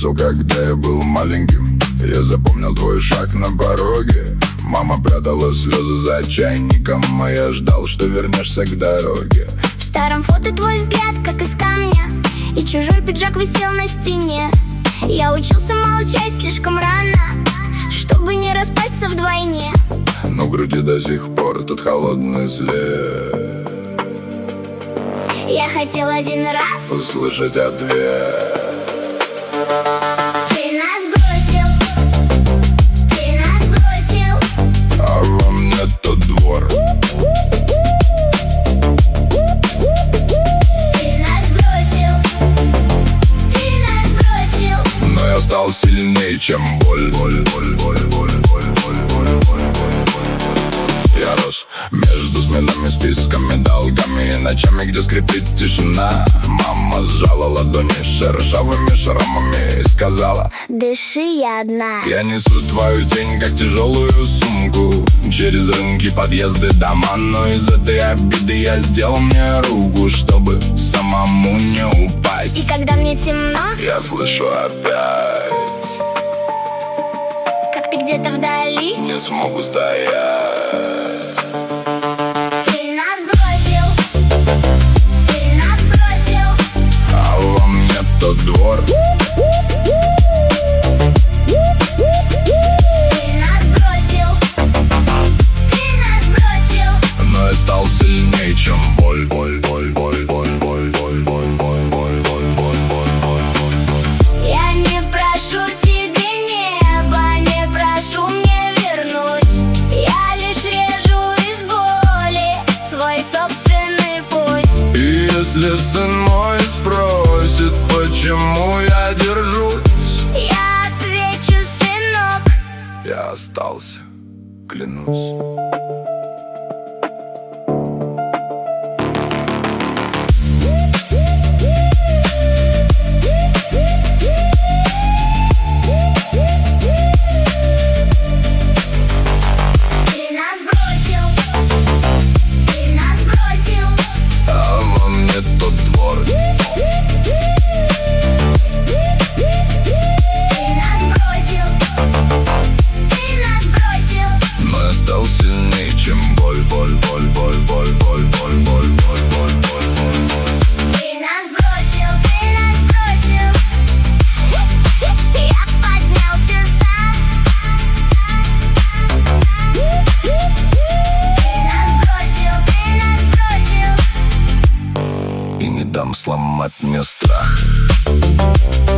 бросил, когда я был маленьким. Я запомнил твой шаг на пороге. Мама прятала слезы за чайником, а я ждал, что вернешься к дороге. В старом фото твой взгляд, как из камня, и чужой пиджак висел на стене. Я учился молчать слишком рано, чтобы не распасться вдвойне. Но в груди до сих пор тот холодный след. Я хотел один раз услышать ответ. Ты нас бросил, ты нас бросил, а во мне тот двор. Ты нас бросил, ты нас бросил. Но я стал сильнее, чем боль. Я рос между сменами, списками, долгами и ночами, где скрипит тишина. Мама сжала ладони шершавыми шрамами и сказала: дыши, я одна. Я несу твою тень, как тяжелую сумку, через рынки, подъезды, дома. Но из этой обиды я сделал мне руку, чтобы самому не упасть. И когда мне темно, я слышу опять, как ты где-то вдали, не смогу стоять. Ты нас бросил, ты нас бросил, а во мне тот двор. Ты нас бросил, ты нас бросил. Но я стал сильнее, чем боль. Я не прошу тебе неба, не прошу мне вернуть. Я лишь режу из боли свой собственный путь. И если сын мой спросит, почему я держусь, я отвечу: сынок, я остался, клянусь. Сильнее, чем боль. ты нас бросил, ты нас бросил. Я поднялся сам. Ты нас бросил. И не дам сломать мне страх.